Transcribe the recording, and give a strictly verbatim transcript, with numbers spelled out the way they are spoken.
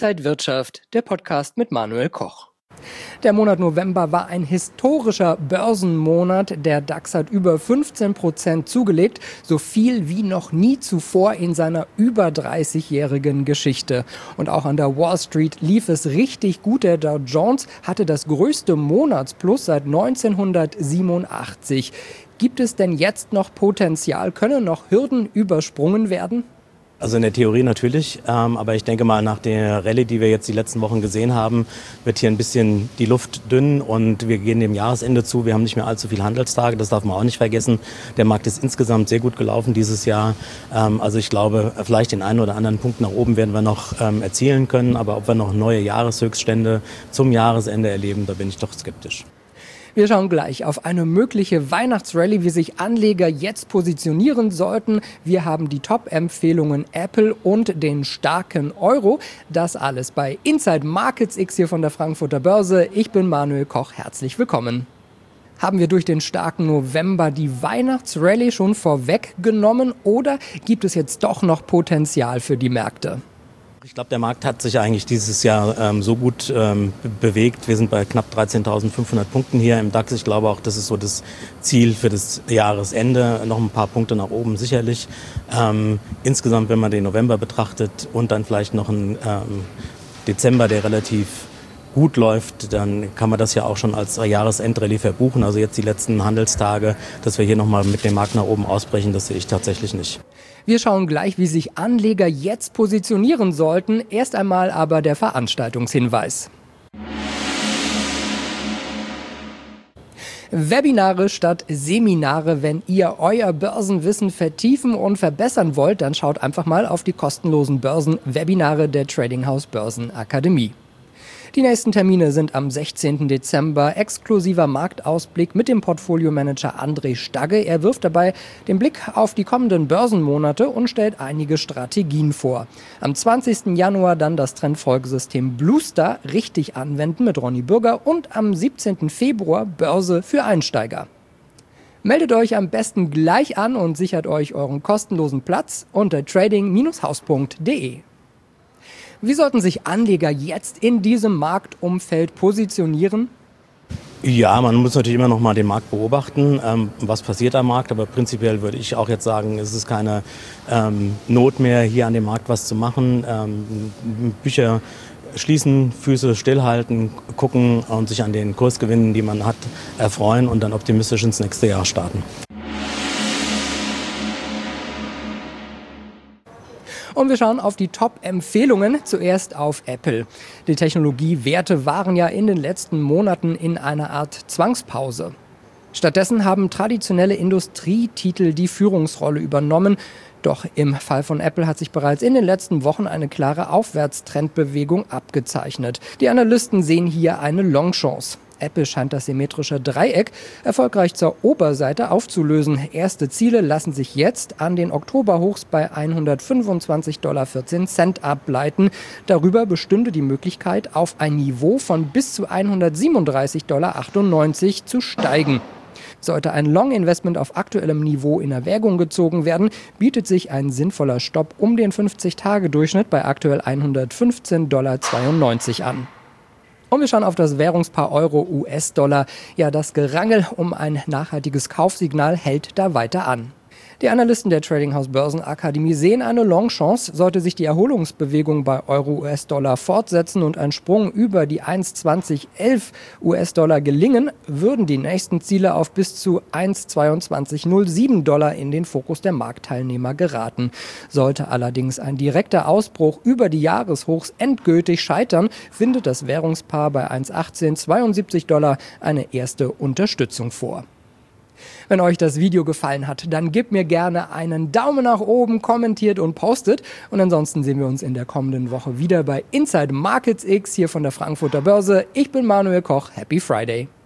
Inside Wirtschaft, der Podcast mit Manuel Koch. Der Monat November war ein historischer Börsenmonat. Der DAX hat über fünfzehn Prozent zugelegt, so viel wie noch nie zuvor in seiner über dreißigjährigen Geschichte. Und auch an der Wall Street lief es richtig gut. Der Dow Jones hatte das größte Monatsplus seit neunzehnhundertsiebenundachtzig. Gibt es denn jetzt noch Potenzial? Können noch Hürden übersprungen werden? Also in der Theorie natürlich, ähm, aber ich denke mal, nach der Rallye, die wir jetzt die letzten Wochen gesehen haben, wird hier ein bisschen die Luft dünn und wir gehen dem Jahresende zu. Wir haben nicht mehr allzu viele Handelstage, das darf man auch nicht vergessen. Der Markt ist insgesamt sehr gut gelaufen dieses Jahr. Ähm, also ich glaube, vielleicht den einen oder anderen Punkt nach oben werden wir noch ähm, erzielen können, aber ob wir noch neue Jahreshöchststände zum Jahresende erleben, da bin ich doch skeptisch. Wir schauen gleich auf eine mögliche Weihnachtsrallye, wie sich Anleger jetzt positionieren sollten. Wir haben die Top-Empfehlungen Apple und den starken Euro. Das alles bei Inside Markets X hier von der Frankfurter Börse. Ich bin Manuel Koch, herzlich willkommen. Haben wir durch den starken November die Weihnachtsrallye schon vorweggenommen oder gibt es jetzt doch noch Potenzial für die Märkte? Ich glaube, der Markt hat sich eigentlich dieses Jahr ähm, so gut ähm, bewegt. Wir sind bei knapp dreizehntausendfünfhundert Punkten hier im DAX. Ich glaube auch, das ist so das Ziel für das Jahresende. Noch ein paar Punkte nach oben sicherlich. Ähm, insgesamt, wenn man den November betrachtet und dann vielleicht noch einen ähm, Dezember, der relativ gut läuft, dann kann man das ja auch schon als Jahresendrallye verbuchen. Also jetzt die letzten Handelstage, dass wir hier nochmal mit dem Markt nach oben ausbrechen, das sehe ich tatsächlich nicht. Wir schauen gleich, wie sich Anleger jetzt positionieren sollten. Erst einmal aber der Veranstaltungshinweis. Webinare statt Seminare. Wenn ihr euer Börsenwissen vertiefen und verbessern wollt, dann schaut einfach mal auf die kostenlosen Börsenwebinare der Trading House Börsenakademie. Die nächsten Termine sind am sechzehnten Dezember. Exklusiver Marktausblick mit dem Portfoliomanager André Stagge. Er wirft dabei den Blick auf die kommenden Börsenmonate und stellt einige Strategien vor. Am zwanzigsten Januar dann das Trendfolgesystem Bluestar richtig anwenden mit Ronny Bürger und am siebzehnten Februar Börse für Einsteiger. Meldet euch am besten gleich an und sichert euch euren kostenlosen Platz unter trading Bindestrich haus punkt de. Wie sollten sich Anleger jetzt in diesem Marktumfeld positionieren? Ja, man muss natürlich immer noch mal den Markt beobachten, ähm, was passiert am Markt. Aber prinzipiell würde ich auch jetzt sagen, es ist keine ähm, Not mehr, hier an dem Markt was zu machen. Ähm, Bücher schließen, Füße stillhalten, gucken und sich an den Kursgewinnen, die man hat, erfreuen und dann optimistisch ins nächste Jahr starten. Und wir schauen auf die Top-Empfehlungen. Zuerst auf Apple. Die Technologiewerte waren ja in den letzten Monaten in einer Art Zwangspause. Stattdessen haben traditionelle Industrietitel die Führungsrolle übernommen. Doch im Fall von Apple hat sich bereits in den letzten Wochen eine klare Aufwärtstrendbewegung abgezeichnet. Die Analysten sehen hier eine Longchance. Apple scheint das symmetrische Dreieck erfolgreich zur Oberseite aufzulösen. Erste Ziele lassen sich jetzt an den Oktoberhochs bei hundertfünfundzwanzig Komma vierzehn Dollar ableiten. Darüber bestünde die Möglichkeit, auf ein Niveau von bis zu hundertsiebenunddreißig Komma achtundneunzig Dollar zu steigen. Sollte ein Long-Investment auf aktuellem Niveau in Erwägung gezogen werden, bietet sich ein sinnvoller Stopp um den fünfzig-Tage-Durchschnitt bei aktuell hundertfünfzehn Komma zweiundneunzig Dollar an. Und wir schauen auf das Währungspaar Euro-U S-Dollar. Ja, das Gerangel um ein nachhaltiges Kaufsignal hält da weiter an. Die Analysten der Trading House Börsenakademie sehen eine Longchance. Sollte sich die Erholungsbewegung bei Euro-U S-Dollar fortsetzen und ein Sprung über die eins Komma zwanzig elf U S-Dollar gelingen, würden die nächsten Ziele auf bis zu eins Komma zweiundzwanzig null sieben Dollar in den Fokus der Marktteilnehmer geraten. Sollte allerdings ein direkter Ausbruch über die Jahreshochs endgültig scheitern, findet das Währungspaar bei eins Komma achtzehn zweiundsiebzig Dollar eine erste Unterstützung vor. Wenn euch das Video gefallen hat, dann gebt mir gerne einen Daumen nach oben, kommentiert und postet. Und ansonsten sehen wir uns in der kommenden Woche wieder bei Inside Markets X hier von der Frankfurter Börse. Ich bin Manuel Koch. Happy Friday!